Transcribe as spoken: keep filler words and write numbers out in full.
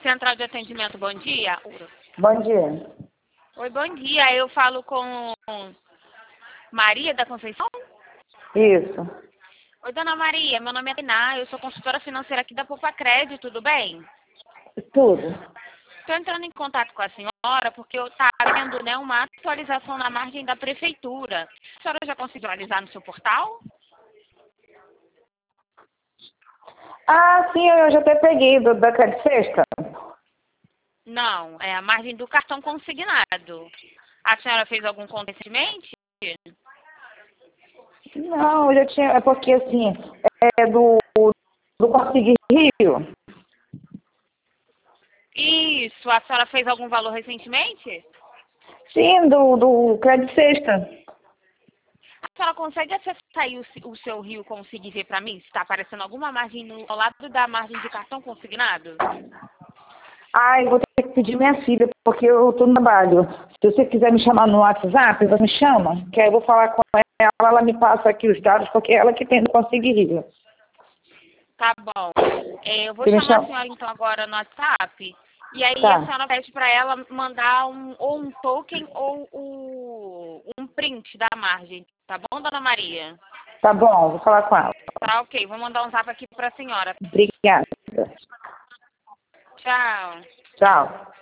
Central de atendimento, bom dia. Bom dia. Oi, bom dia. Eu falo com Maria da Conceição? Isso. Oi, dona Maria. Meu nome é Tainá. Eu sou consultora financeira aqui da Poupa Crédito, tudo bem? Tudo. Estou entrando em contato com a senhora porque eu estava vendo, né, uma atualização na margem da prefeitura. A senhora já conseguiu atualizar no seu portal? Ah, sim, eu já até peguei do, da Crédito Sexta. Não, é a margem do cartão consignado. A senhora fez algum convencimento? Não, eu já tinha. É porque assim, é do, do Conseguir Rio. Isso, a senhora fez algum valor recentemente? Sim, do, do Crédito Sexta. A senhora consegue acessar aí o, se- o seu Rio conseguir ver para mim se está aparecendo alguma margem no, ao lado da margem de cartão consignado? Ah, eu vou ter que pedir minha filha, porque eu tô no trabalho. Se você quiser me chamar no WhatsApp, você me chama, que aí eu vou falar com ela, ela me passa aqui os dados, porque é ela que tem do Conseguir Rio. Tá bom. É, eu vou Você me chamar a chama? senhora então agora no WhatsApp. E aí a Tá, senhora pede para ela mandar um, ou um token ou o, um print da margem. Tá bom, dona Maria? tá bom, vou falar com ela. Tá ok. Vou mandar um zap aqui para a senhora. Obrigada. Tchau. Tchau.